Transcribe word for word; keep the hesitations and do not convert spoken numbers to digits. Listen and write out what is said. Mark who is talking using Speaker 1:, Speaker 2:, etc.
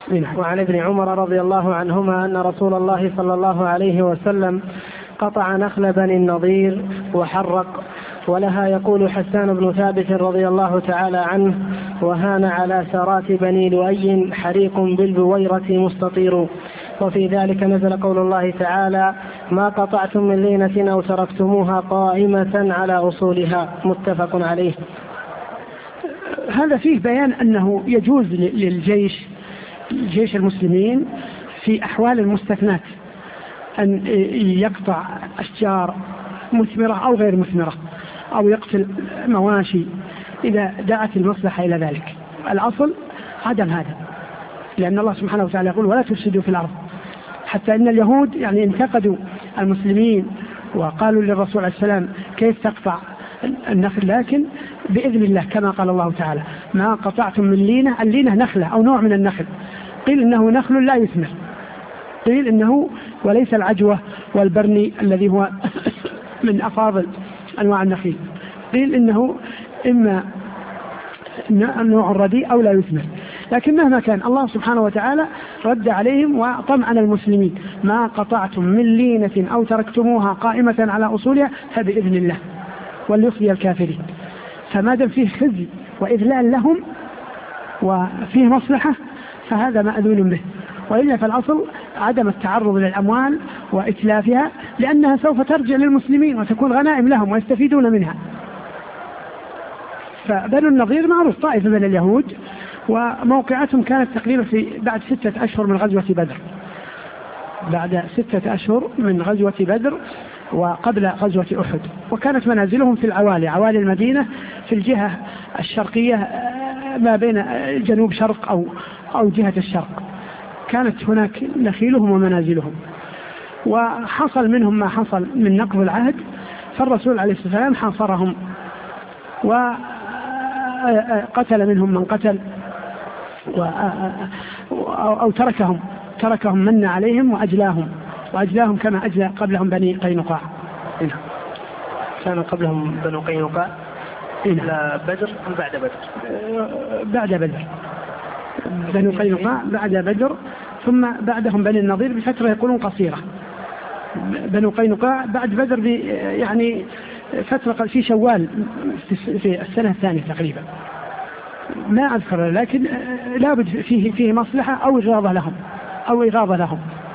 Speaker 1: وعن ابن عمر رضي الله عنهما أن رسول الله صلى الله عليه وسلم قطع نخل بني النضير وحرق، ولها يقول حسان بن ثابت رضي الله تعالى عنه: وهان على سارات بني لؤي حريق بالبويرة مستطير. وفي ذلك نزل قول الله تعالى: ما قطعتم من لينة أو تركتموها قائمة على أصولها، متفق عليه.
Speaker 2: هذا فيه بيان أنه يجوز للجيش جيش المسلمين في أحوال المستثنات أن يقطع أشجار مثمرة أو غير مثمرة، أو يقتل مواشي إذا دعت المصلحة إلى ذلك. الأصل عدم هذا، لأن الله سبحانه وتعالى يقول: ولا تفسدوا في الأرض. حتى إن اليهود يعني انتقدوا المسلمين وقالوا للرسول عليه السلام: كيف تقطع النخل؟ لكن بإذن الله، كما قال الله تعالى: ما قطعتم من لينة. اللينة نخلة أو نوع من النخل، قيل إنه نخل لا يثمر، قيل إنه وليس العجوة والبرني الذي هو من أفاضل أنواع النخيل، قيل إنه إما نوع رديء أو لا يثمر. لكن مهما كان الله سبحانه وتعالى رد عليهم وطمأن المسلمين: ما قطعتم من لينة أو تركتموها قائمة على أصولها فبإذن الله وليخزي الكافرين. فما دام فيه خزي وإذلال لهم وفيه مصلحة فهذا مأذون به، وإلا فالأصل عدم التعرض للأموال وإتلافها، لأنها سوف ترجع للمسلمين وتكون غنائم لهم ويستفيدون منها. فبنو النضير معروف طائفة من اليهود، وموقعتهم كانت تقريبا في بعد ستة أشهر من غزوة بدر، بعد ستة أشهر من غزوة بدر وقبل غزوة أحد. وكانت منازلهم في العوالي، عوالي المدينة في الجهة الشرقية ما بين جنوب شرق أو أو جهة الشرق، كانت هناك نخيلهم ومنازلهم. وحصل منهم ما حصل من نقض العهد، فالرسول عليه الصلاة والسلام حاصرهم وقتل منهم من قتل أو تركهم تركهم من عليهم وأجلاهم وأجلاهم كما أجلى قبلهم بني قينقاع.
Speaker 1: كان قبلهم بنو قينقاع إلى بدر أم بعد بدر؟
Speaker 2: بعد بدر، بنو قينقاع بعد بدر، ثم بعدهم بني النضير بفترة يقولون قصيرة. بنو قينقاع بعد بدر يعني فترة في شوال في السنة الثانية تقريبا، ما أذكر، لكن لابد فيه فيه مصلحة أو إغاظة لهم أو إغاظة لهم